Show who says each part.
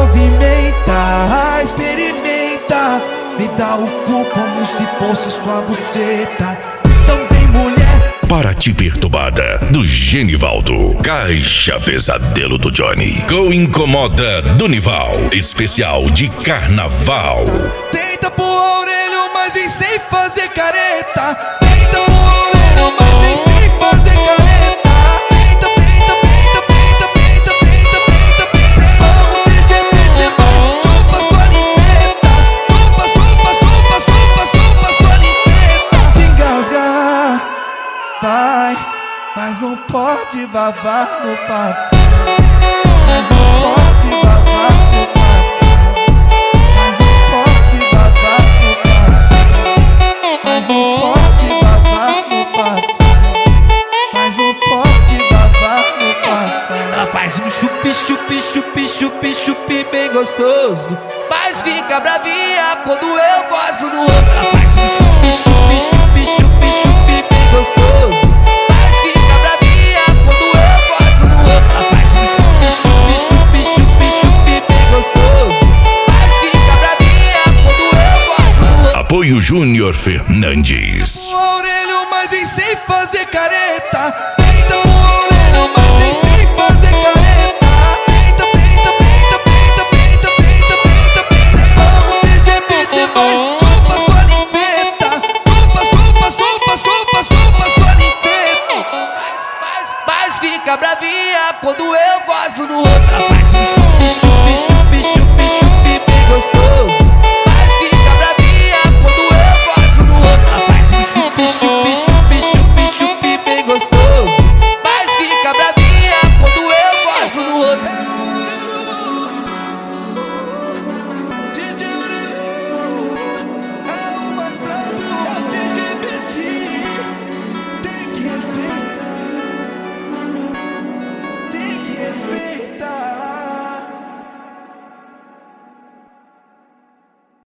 Speaker 1: movimenta, experimenta, me dá o cu como se fosse sua buceta. Então vem, mulher.
Speaker 2: Para te perturbada, do Genivaldo. Caixa Pesadelo do Johnny. Com Incomoda do Nival. Especial de carnaval.
Speaker 1: Tenta pro orelho, mas vem sem fazer careta. Tenta pro orelho, mas vem sem fazer careta. Tenta, tenta, tenta, tenta, tenta, tenta, tenta, tenta. Vamos de mão, chupa sua limpeta. Chupa, chupa, chupa, chupa, chupa sua limpeta. Se engasgar, vai, mas não pode babar no papo. Mas não pode babar no papo. Mas não pode babar no papo. Mas não pode babar no papo. Mas não pode babar no papo.
Speaker 3: Ela faz um chupi, chupi, chupi, chupi, chupi bem gostoso, mas fica bravinha quando eu gozo no rosto. Ela faz um chupi, chupi, chupi, chupi, chupi bem gostoso, mas fica bravinha quando eu gozo no rosto. Ela faz um chupi, chupi, chupi, chupi, chupi bem gostoso, mas fica bravinha quando eu gozo no rosto.
Speaker 2: Apoio Júnior Fernandes.
Speaker 1: O orelho, mas vem sem fazer careta. Tenta pro orelho, mas vem sem fazer careta. Tenta, tenta, tenta, tenta, tenta, tenta, tenta, tenta. Vamos de mão, chupa sua limpeta. Chupa, chupa, chupa, chupa, chupa sua limpeta.
Speaker 3: Mas fica bravinha quando eu gozo no rosto. Ela faz